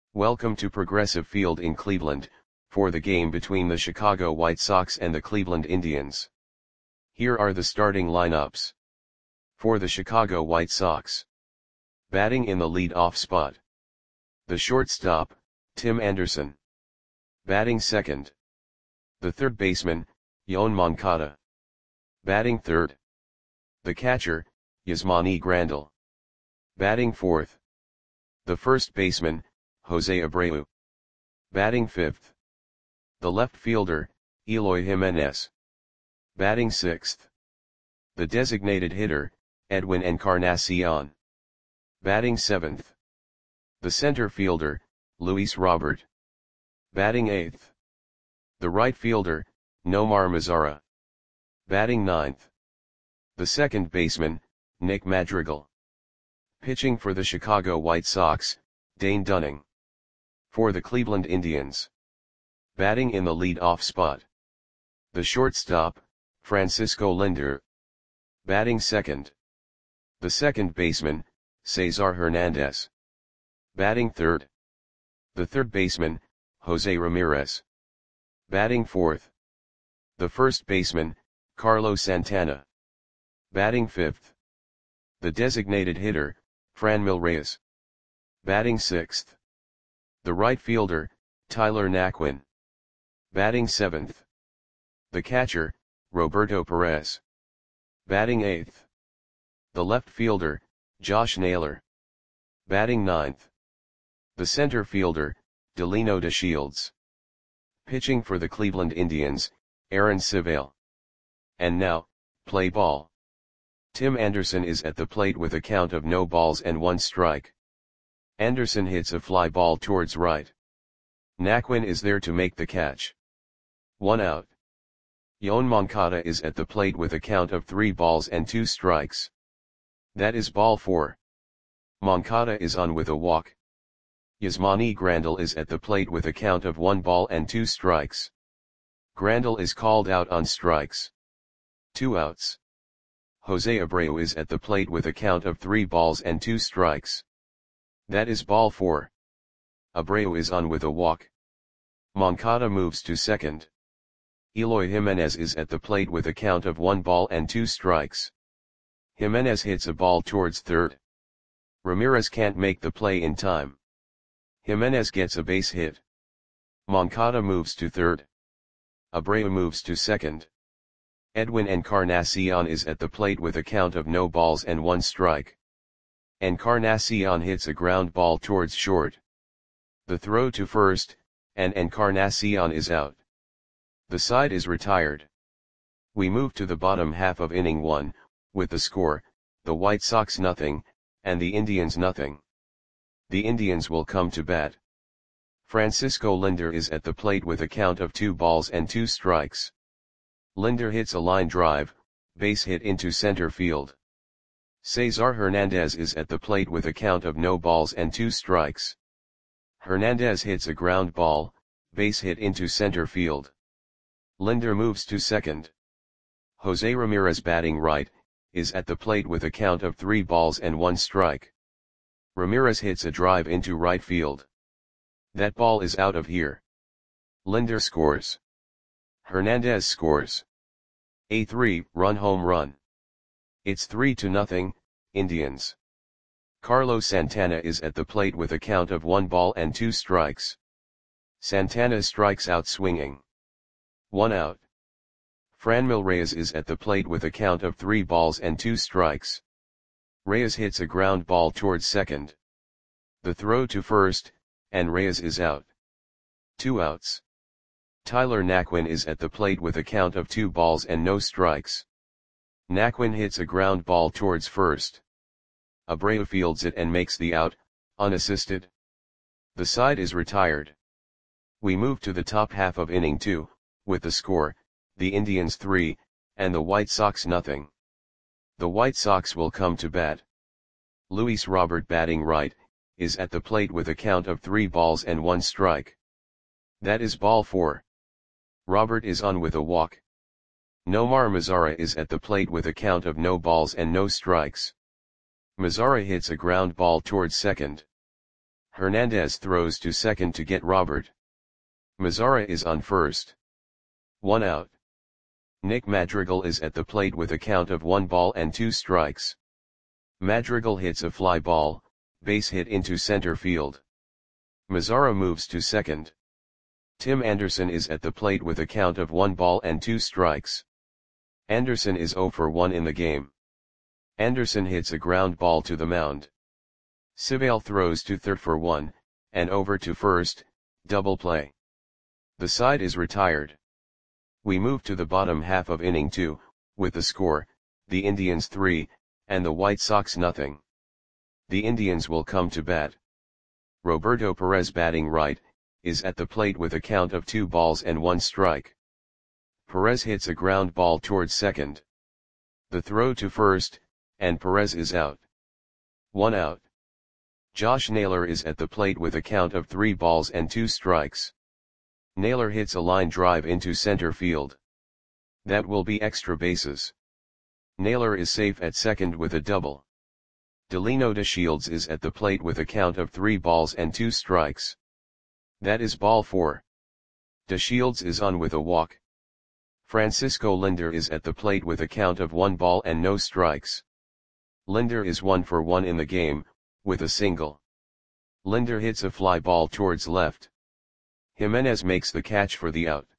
Welcome to Progressive Field in Cleveland, for the game between the Chicago White Sox and the Cleveland Indians. Here are the starting lineups. For the Chicago White Sox. Batting in the lead-off spot. The shortstop, Tim Anderson. Batting second. The third baseman, Yoan Moncada. Batting third. The catcher, Yasmani Grandal. Batting fourth. The first baseman, Jose Abreu. Batting fifth. The left fielder, Eloy Jimenez. Batting sixth. The designated hitter, Edwin Encarnacion. Batting seventh. The center fielder, Luis Robert. Batting eighth. The right fielder, Nomar Mazara. Batting ninth. The second baseman, Nick Madrigal. Pitching for the Chicago White Sox, Dane Dunning. For the Cleveland Indians. Batting in the lead-off spot. The shortstop, Francisco Lindor. Batting second. The second baseman, Cesar Hernandez. Batting third. The third baseman, Jose Ramirez. Batting fourth. The first baseman, Carlos Santana. Batting fifth. The designated hitter, Franmil Reyes. Batting sixth. The right fielder, Tyler Naquin. Batting seventh. The catcher, Roberto Perez. Batting eighth. The left fielder, Josh Naylor. Batting ninth. The center fielder, Delino DeShields. Pitching for the Cleveland Indians, Aaron Civale. And now, play ball. Tim Anderson is at the plate with a count of no balls and one strike. Anderson hits a fly ball towards right. Naquin is there to make the catch. 1 out. Yoan Moncada is at the plate with a count of 3 balls and 2 strikes. That is ball 4. Moncada is on with a walk. Yasmani Grandal is at the plate with a count of 1 ball and 2 strikes. Grandal is called out on strikes. 2 outs. Jose Abreu is at the plate with a count of 3 balls and 2 strikes. That is ball 4. Abreu is on with a walk. Moncada moves to second. Eloy Jimenez is at the plate with a count of 1 ball and 2 strikes. Jimenez hits a ball towards third. Ramirez can't make the play in time. Jimenez gets a base hit. Moncada moves to third. Abreu moves to second. Edwin Encarnacion is at the plate with a count of no balls and 1 strike. Encarnacion hits a ground ball towards short. The throw to first, and Encarnacion is out. The side is retired. We move to the bottom half of inning 1, with the score, the White Sox nothing, and the Indians nothing. The Indians will come to bat. Francisco Lindor is at the plate with a count of 2 balls and 2 strikes. Lindor hits a line drive, base hit into center field. Cesar Hernandez is at the plate with a count of no balls and 2 strikes. Hernandez hits a ground ball, base hit into center field. Lindor moves to second. Jose Ramirez batting right, is at the plate with a count of 3 balls and 1 strike. Ramirez hits a drive into right field. That ball is out of here. Lindor scores. Hernandez scores. A 3-run home run. It's 3-0, Indians. Carlos Santana is at the plate with a count of 1 ball and 2 strikes. Santana strikes out swinging. 1 out. Franmil Reyes is at the plate with a count of 3 balls and 2 strikes. Reyes hits a ground ball towards second. The throw to first, and Reyes is out. 2 outs. Tyler Naquin is at the plate with a count of 2 balls and no strikes. Naquin hits a ground ball towards first. Abreu fields it and makes the out, unassisted. The side is retired. We move to the top half of inning 2, with the score, the Indians 3, and the White Sox nothing. The White Sox will come to bat. Luis Robert batting right, is at the plate with a count of 3 balls and 1 strike. That is ball 4. Robert is on with a walk. Nomar Mazara is at the plate with a count of no balls and no strikes. Mazara hits a ground ball towards second. Hernandez throws to second to get Robert. Mazara is on first. 1 out. Nick Madrigal is at the plate with a count of 1 ball and 2 strikes. Madrigal hits a fly ball, base hit into center field. Mazara moves to second. Tim Anderson is at the plate with a count of 1 ball and 2 strikes. Anderson is 0 for 1 in the game. Anderson hits a ground ball to the mound. Civale throws to third for 1, and over to first, double play. The side is retired. We move to the bottom half of inning 2, with the score, the Indians 3, and the White Sox nothing. The Indians will come to bat. Roberto Perez, batting right, is at the plate with a count of 2 balls and 1 strike. Perez hits a ground ball towards second. The throw to first, and Perez is out. 1 out. Josh Naylor is at the plate with a count of 3 balls and 2 strikes. Naylor hits a line drive into center field. That will be extra bases. Naylor is safe at second with a double. Delino DeShields is at the plate with a count of 3 balls and 2 strikes. That is ball 4. DeShields is on with a walk. Francisco Lindor is at the plate with a count of 1 ball and no strikes. Lindor is 1 for 1 in the game, with a single. Lindor hits a fly ball towards left. Jimenez makes the catch for the out.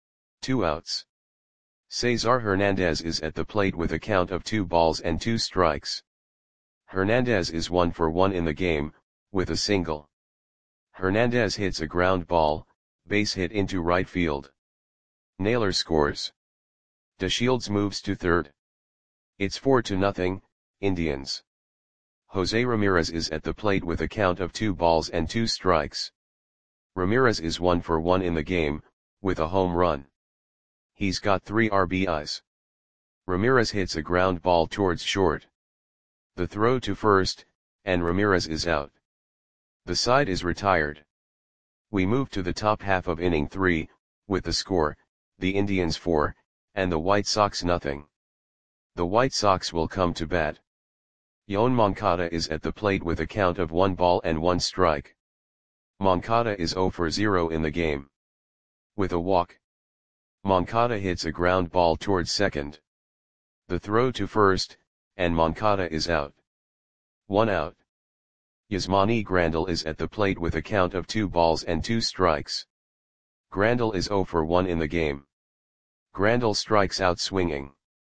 2 outs. Cesar Hernandez is at the plate with a count of 2 balls and 2 strikes. Hernandez is 1 for 1 in the game, with a single. Hernandez hits a ground ball, base hit into right field. Naylor scores. DeShields moves to third. It's 4-0, Indians. Jose Ramirez is at the plate with a count of 2 balls and 2 strikes. Ramirez is 1 for 1 in the game, with a home run. He's got 3 RBIs. Ramirez hits a ground ball towards short. The throw to first, and Ramirez is out. The side is retired. We move to the top half of inning 3, with the score, the Indians 4, and the White Sox nothing. The White Sox will come to bat. Yoan Moncada is at the plate with a count of 1 ball and 1 strike. Moncada is 0 for 0 in the game. With a walk. Moncada hits a ground ball towards second. The throw to first, and Moncada is out. 1 out. Yasmani Grandal is at the plate with a count of 2 balls and 2 strikes. Grandal is 0 for 1 in the game. Grandal strikes out swinging.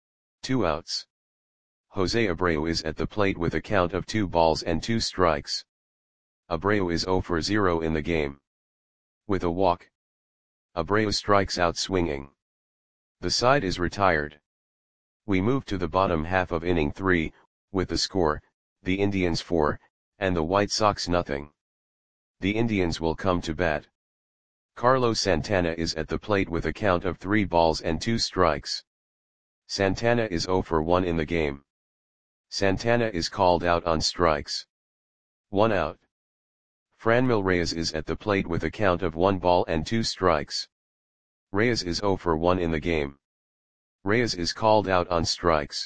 2 outs. Jose Abreu is at the plate with a count of 2 balls and 2 strikes. Abreu is 0 for 0 in the game. With a walk. Abreu strikes out swinging. The side is retired. We move to the bottom half of inning 3, with the score, the Indians 4, and the White Sox nothing. The Indians will come to bat. Carlos Santana is at the plate with a count of 3 balls and 2 strikes. Santana is 0 for 1 in the game. Santana is called out on strikes. 1 out. Franmil Reyes is at the plate with a count of 1 ball and 2 strikes. Reyes is 0 for 1 in the game. Reyes is called out on strikes.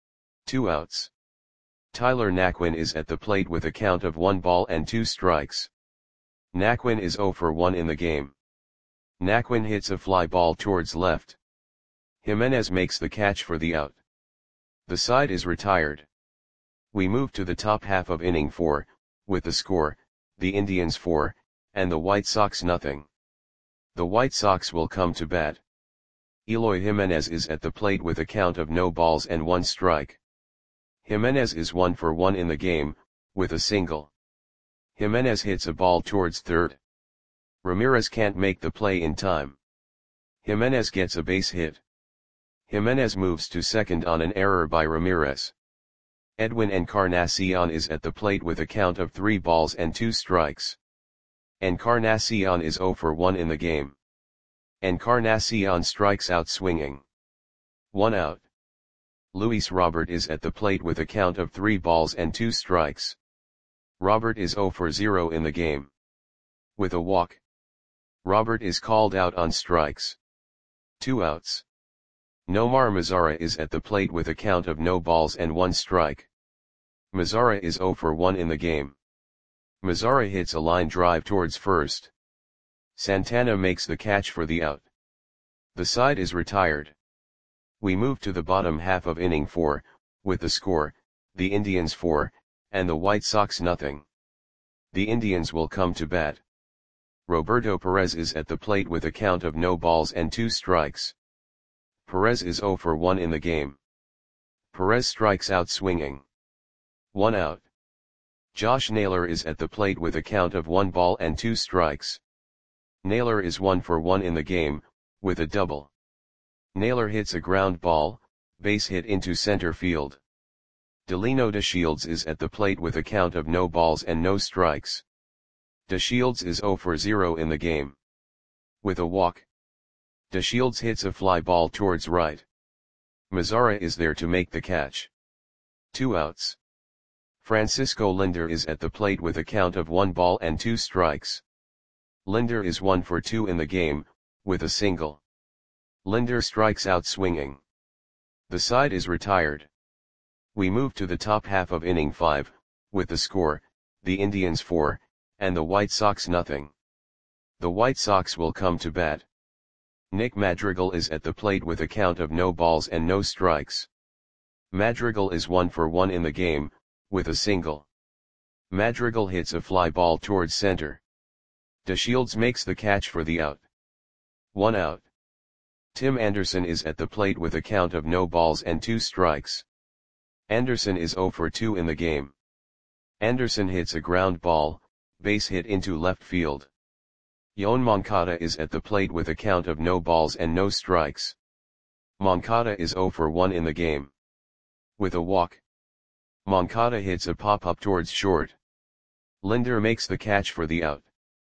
2 outs. Tyler Naquin is at the plate with a count of 1 ball and 2 strikes. Naquin is 0 for 1 in the game. Naquin hits a fly ball towards left. Jimenez makes the catch for the out. The side is retired. We move to the top half of inning 4, with the score, the Indians 4, and the White Sox nothing. The White Sox will come to bat. Eloy Jimenez is at the plate with a count of no balls and 1 strike. Jimenez is 1 for 1 in the game, with a single. Jimenez hits a ball towards third. Ramirez can't make the play in time. Jimenez gets a base hit. Jimenez moves to second on an error by Ramirez. Edwin Encarnacion is at the plate with a count of 3 balls and 2 strikes. Encarnacion is 0 for 1 in the game. Encarnacion strikes out swinging. 1 out. Luis Robert is at the plate with a count of 3 balls and 2 strikes. Robert is 0 for 0 in the game. With a walk. Robert is called out on strikes. 2 outs. Nomar Mazara is at the plate with a count of no balls and 1 strike. Mazara is 0 for 1 in the game. Mazzara hits a line drive towards first. Santana makes the catch for the out. The side is retired. We move to the bottom half of inning 4, with the score, the Indians 4, and the White Sox nothing. The Indians will come to bat. Roberto Perez is at the plate with a count of no balls and 2 strikes. Perez is 0 for 1 in the game. Perez strikes out swinging. 1 out. Josh Naylor is at the plate with a count of 1 ball and 2 strikes. Naylor is 1 for 1 in the game, with a double. Naylor hits a ground ball, base hit into center field. Delino DeShields is at the plate with a count of no balls and no strikes. DeShields is 0 for 0 in the game. With a walk. DeShields hits a fly ball towards right. Mazzara is there to make the catch. 2 outs. Francisco Lindor is at the plate with a count of 1 ball and 2 strikes. Lindor is 1 for 2 in the game, with a single. Lindor strikes out swinging. The side is retired. We move to the top half of inning 5, with the score, the Indians 4, and the White Sox nothing. The White Sox will come to bat. Nick Madrigal is at the plate with a count of no balls and no strikes. Madrigal is 1 for 1 in the game, with a single. Madrigal hits a fly ball towards center. DeShields makes the catch for the out. 1 out. Tim Anderson is at the plate with a count of no balls and 2 strikes. Anderson is 0 for 2 in the game. Anderson hits a ground ball, base hit into left field. Yoan Moncada is at the plate with a count of no balls and no strikes. Moncada is 0 for 1 in the game. With a walk. Moncada hits a pop-up towards short. Lindor makes the catch for the out.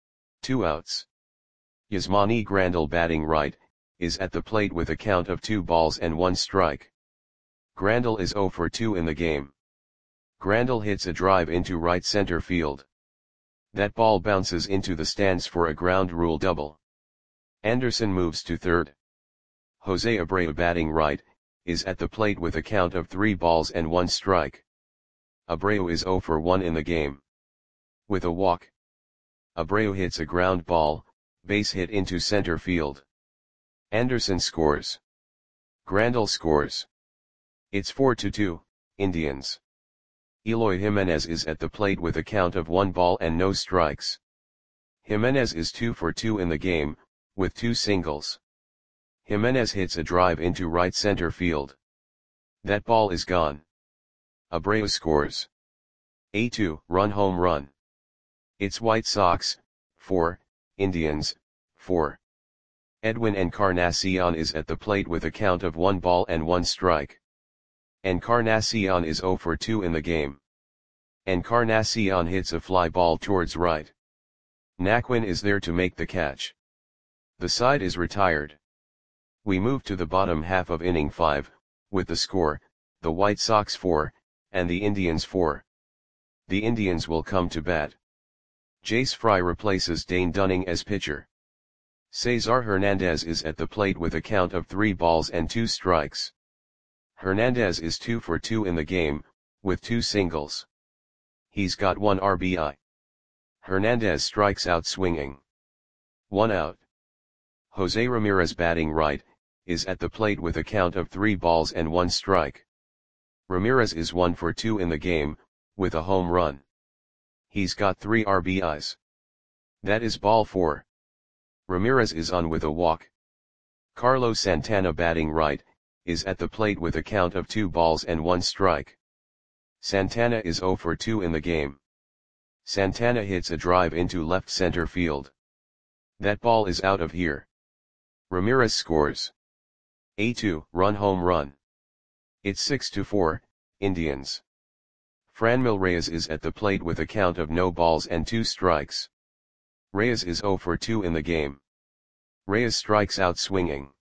2 outs. Yasmani Grandal batting right, is at the plate with a count of 2 balls and 1 strike. Grandal is 0 for 2 in the game. Grandal hits a drive into right center field. That ball bounces into the stands for a ground rule double. Anderson moves to third. Jose Abreu batting right, is at the plate with a count of 3 balls and 1 strike. Abreu is 0 for 1 in the game. With a walk. Abreu hits a ground ball, base hit into center field. Anderson scores. Grandal scores. It's 4-2, Indians. Eloy Jimenez is at the plate with a count of 1 ball and no strikes. Jimenez is 2 for 2 in the game, with 2 singles. Jimenez hits a drive into right center field. That ball is gone. Abreu scores. A 2-run home run. It's White Sox, 4, Indians, 4. Edwin Encarnacion is at the plate with a count of 1 ball and 1 strike. Encarnacion is 0 for 2 in the game. Encarnacion hits a fly ball towards right. Naquin is there to make the catch. The side is retired. We move to the bottom half of inning 5, with the score, the White Sox 4, and the Indians 4. The Indians will come to bat. Jace Fry replaces Dane Dunning as pitcher. Cesar Hernandez is at the plate with a count of 3 balls and 2 strikes. Hernandez is 2 for 2 in the game, with 2 singles. He's got 1 RBI. Hernandez strikes out swinging. 1 out. Jose Ramirez batting right, is at the plate with a count of 3 balls and 1 strike. Ramirez is 1 for 2 in the game, with a home run. He's got 3 RBIs. That is ball 4. Ramirez is on with a walk. Carlos Santana batting right, is at the plate with a count of 2 balls and 1 strike. Santana is 0 for 2 in the game. Santana hits a drive into left center field. That ball is out of here. Ramirez scores. A 2-run home run. It's 6-4, Indians. Franmil Reyes is at the plate with a count of no balls and 2 strikes. Reyes is 0 for 2 in the game. Reyes strikes out swinging.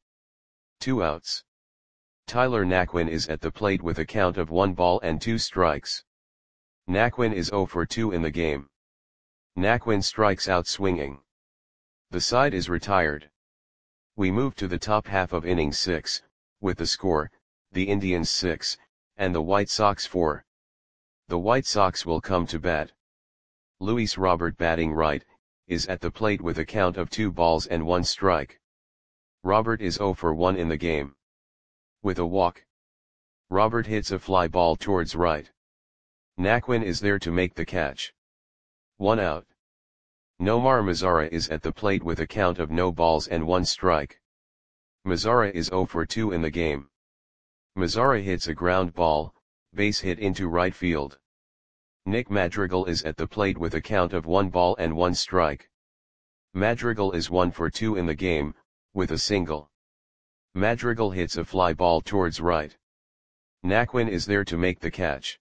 2 outs. Tyler Naquin is at the plate with a count of 1 ball and 2 strikes. Naquin is 0 for 2 in the game. Naquin strikes out swinging. The side is retired. We move to the top half of inning 6, with the score, the Indians 6, and the White Sox 4. The White Sox will come to bat. Luis Robert batting right, is at the plate with a count of 2 balls and 1 strike. Robert is 0 for 1 in the game. With a walk, Robert hits a fly ball towards right. Naquin is there to make the catch. 1 out. Nomar Mazara is at the plate with a count of no balls and 1 strike. Mazara is 0 for 2 in the game. Mazara hits a ground ball, base hit into right field. Nick Madrigal is at the plate with a count of 1 ball and 1 strike. Madrigal is 1 for 2 in the game, with a single. Madrigal hits a fly ball towards right. Naquin is there to make the catch.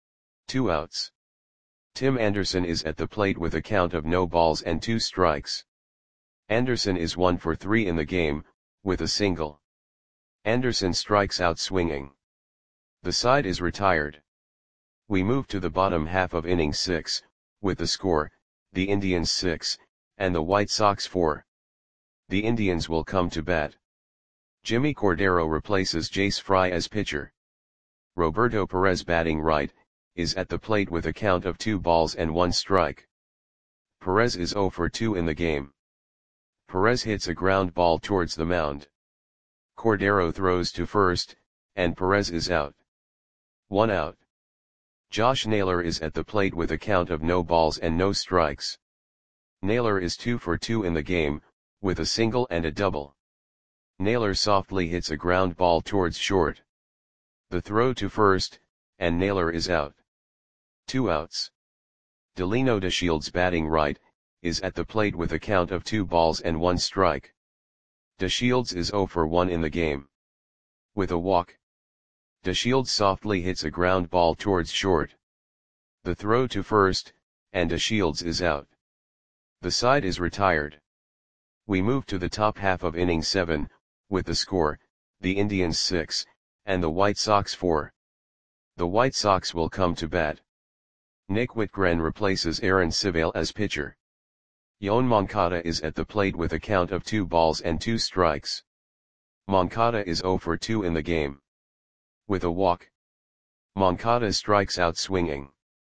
2 outs. Tim Anderson is at the plate with a count of no balls and 2 strikes. Anderson is 1 for 3 in the game, with a single. Anderson strikes out swinging. The side is retired. We move to the bottom half of inning 6, with the score, the Indians 6, and the White Sox 4. The Indians will come to bat. Jimmy Cordero replaces Jace Fry as pitcher. Roberto Perez batting right, is at the plate with a count of 2 balls and 1 strike. Perez is 0 for 2 in the game. Perez hits a ground ball towards the mound. Cordero throws to first, and Perez is out. 1 out. Josh Naylor is at the plate with a count of no balls and no strikes. Naylor is 2 for 2 in the game, with a single and a double. Naylor softly hits a ground ball towards short. The throw to first, and Naylor is out. 2 outs. Delino DeShields batting right, is at the plate with a count of 2 balls and 1 strike. DeShields is 0 for 1 in the game. With a walk, DeShields softly hits a ground ball towards short. The throw to first, and DeShields is out. The side is retired. We move to the top half of inning 7, with the score, the Indians 6, and the White Sox 4. The White Sox will come to bat. Nick Whitgren replaces Aaron Civale as pitcher. Yoan Moncada is at the plate with a count of 2 balls and 2 strikes. Moncada is 0 for 2 in the game. With a walk, Moncada strikes out swinging.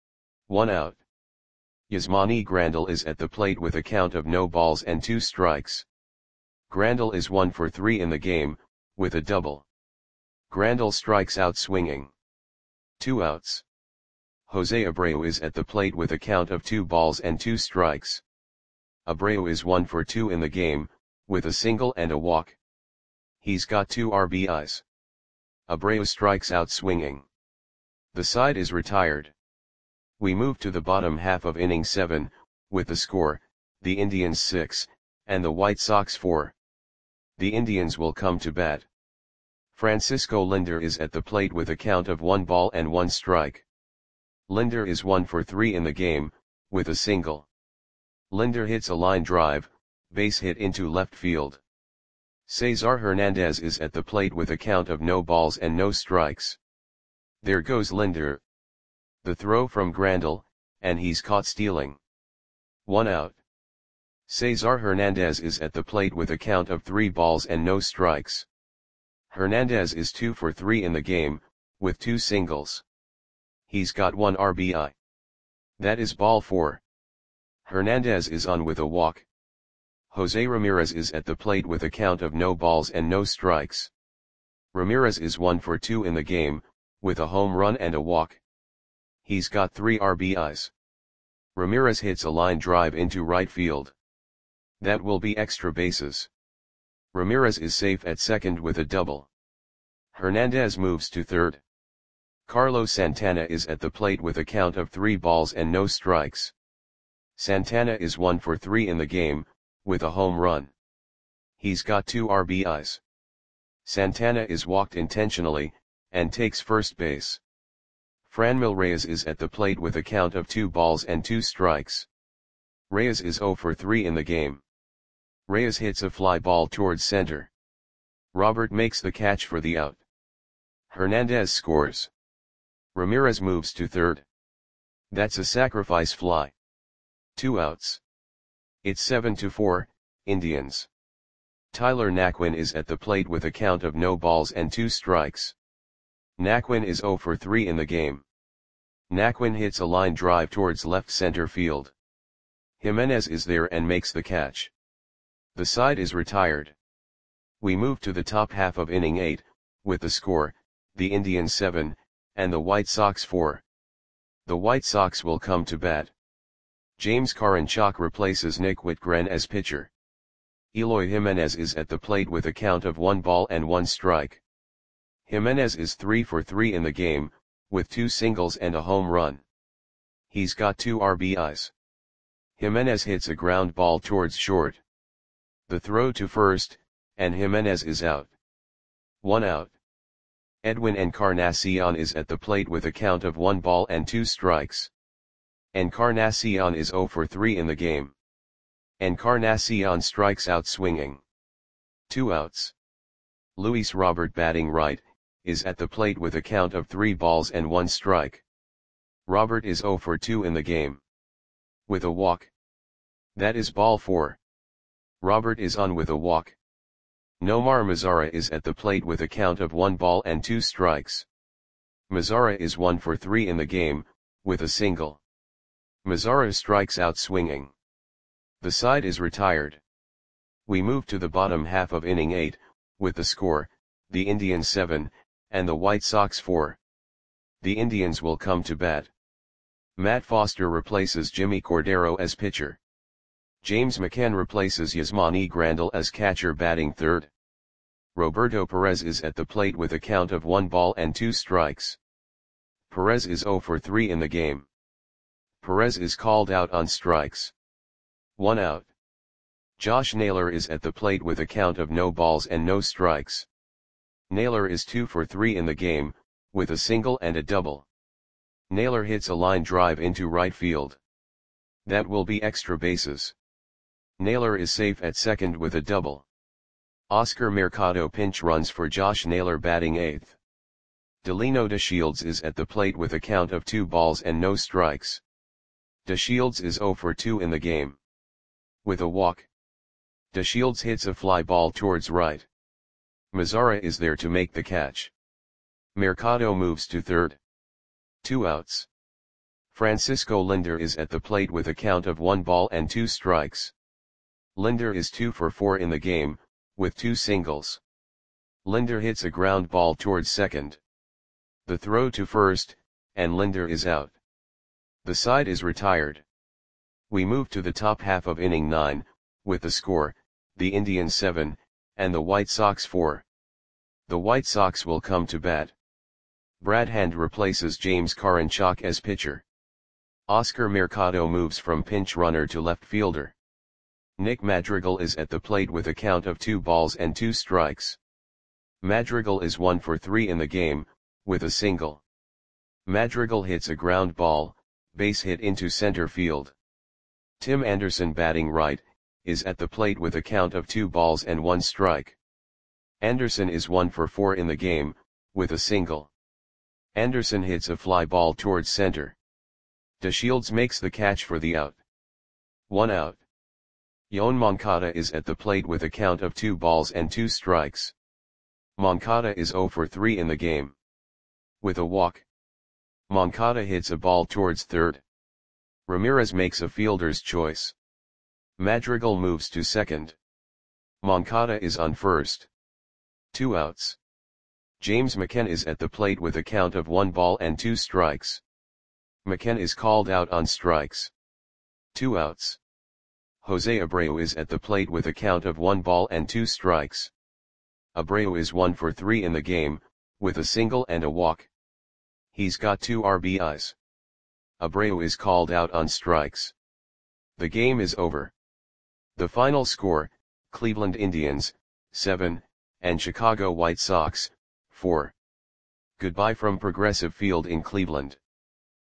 1 out. Yasmani Grandal is at the plate with a count of no balls and 2 strikes. Grandal is 1 for 3 in the game, with a double. Grandal strikes out swinging. 2 outs. Jose Abreu is at the plate with a count of 2 balls and 2 strikes. Abreu is 1 for 2 in the game, with a single and a walk. He's got 2 RBIs. Abreu strikes out swinging. The side is retired. We move to the bottom half of inning 7, with the score, the Indians 6, and the White Sox 4. The Indians will come to bat. Francisco Lindor is at the plate with a count of 1 ball and 1 strike. Lindor is 1 for 3 in the game, with a single. Lindor hits a line drive, base hit into left field. Cesar Hernandez is at the plate with a count of no balls and no strikes. There goes Lindor. The throw from Grandal, and he's caught stealing. 1 out. Cesar Hernandez is at the plate with a count of 3 balls and no strikes. Hernandez is 2 for 3 in the game, with 2 singles. He's got 1 RBI. That is ball 4. Hernandez is on with a walk. Jose Ramirez is at the plate with a count of no balls and no strikes. Ramirez is 1 for 2 in the game, with a home run and a walk. He's got 3 RBIs. Ramirez hits a line drive into right field. That will be extra bases. Ramirez is safe at second with a double. Hernandez moves to third. Carlos Santana is at the plate with a count of 3 balls and no strikes. Santana is 1 for 3 in the game, with a home run. He's got 2 RBIs. Santana is walked intentionally, and takes first base. Franmil Reyes is at the plate with a count of 2 balls and 2 strikes. Reyes is 0 for 3 in the game. Reyes hits a fly ball towards center. Robert makes the catch for the out. Hernandez scores. Ramirez moves to third. That's a sacrifice fly. 2 outs. It's 7-4, Indians. Tyler Naquin is at the plate with a count of no balls and 2 strikes. Naquin is 0 for 3 in the game. Naquin hits a line drive towards left center field. Jimenez is there and makes the catch. The side is retired. We move to the top half of inning 8, with the score, the Indians 7, and the White Sox 4. The White Sox will come to bat. James Karinchak replaces Nick Whitgren as pitcher. Eloy Jimenez is at the plate with a count of 1-1 strike. Jimenez is 3 for 3 in the game, with 2 singles and a home run. He's got 2 RBIs. Jimenez hits a ground ball towards short. The throw to first, and Jimenez is out. 1 out. Edwin Encarnacion is at the plate with a count of 1-2 strikes. Encarnacion is 0 for 3 in the game. Encarnacion strikes out swinging. 2 outs. Luis Robert, batting right, is at the plate with a count of 3-1 strike. Robert is 0 for 2 in the game. With a walk. That is ball 4. Robert is on with a walk. Nomar Mazara is at the plate with a count of 1-2 strikes. Mazara is 1 for 3 in the game, with a single. Mazara strikes out swinging. The side is retired. We move to the bottom half of inning 8, with the score, the Indians 7, and the White Sox 4. The Indians will come to bat. Matt Foster replaces Jimmy Cordero as pitcher. James McCann replaces Yasmani Grandal as catcher, batting third. Roberto Perez is at the plate with a count of 1-2 strikes. Perez is 0 for 3 in the game. Perez is called out on strikes. 1 out. Josh Naylor is at the plate with a count of no balls and no strikes. Naylor is 2 for 3 in the game, with a single and a double. Naylor hits a line drive into right field. That will be extra bases. Naylor is safe at second with a double. Oscar Mercado pinch runs for Josh Naylor, batting 8th. Delino DeShields is at the plate with a count of 2 balls and no strikes. DeShields is 0 for 2 in the game. With a walk. DeShields hits a fly ball towards right. Mazara is there to make the catch. Mercado moves to third. 2 outs. Francisco Linder is at the plate with a count of 1-2 strikes. Linder is 2 for 4 in the game, with 2 singles. Linder hits a ground ball towards second. The throw to first, and Linder is out. The side is retired. We move to the top half of inning 9, with the score, the Indians 7, and the White Sox 4. The White Sox will come to bat. Brad Hand replaces James Karinchak as pitcher. Oscar Mercado moves from pinch runner to left fielder. Nick Madrigal is at the plate with a count of 2-2 strikes. Madrigal is 1 for 3 in the game, with a single. Madrigal hits a ground ball, base hit into center field. Tim Anderson, batting right, is at the plate with a count of 2-1 strike. Anderson is 1 for 4 in the game, with a single. Anderson hits a fly ball towards center. DeShields makes the catch for the out. 1 out. Yoan Moncada is at the plate with a count of 2-2 strikes. Moncada is 0 for 3 in the game. With a walk. Moncada hits a ball towards third. Ramirez makes a fielder's choice. Madrigal moves to second. Moncada is on first. 2 outs. James McCann is at the plate with a count of 1-2 strikes. McCann is called out on strikes. 2 outs. Jose Abreu is at the plate with a count of 1-2 strikes. Abreu is 1 for 3 in the game, with a single and a walk. He's got 2 RBIs. Abreu is called out on strikes. The game is over. The final score, Cleveland Indians, 7, and Chicago White Sox, 4. Goodbye from Progressive Field in Cleveland.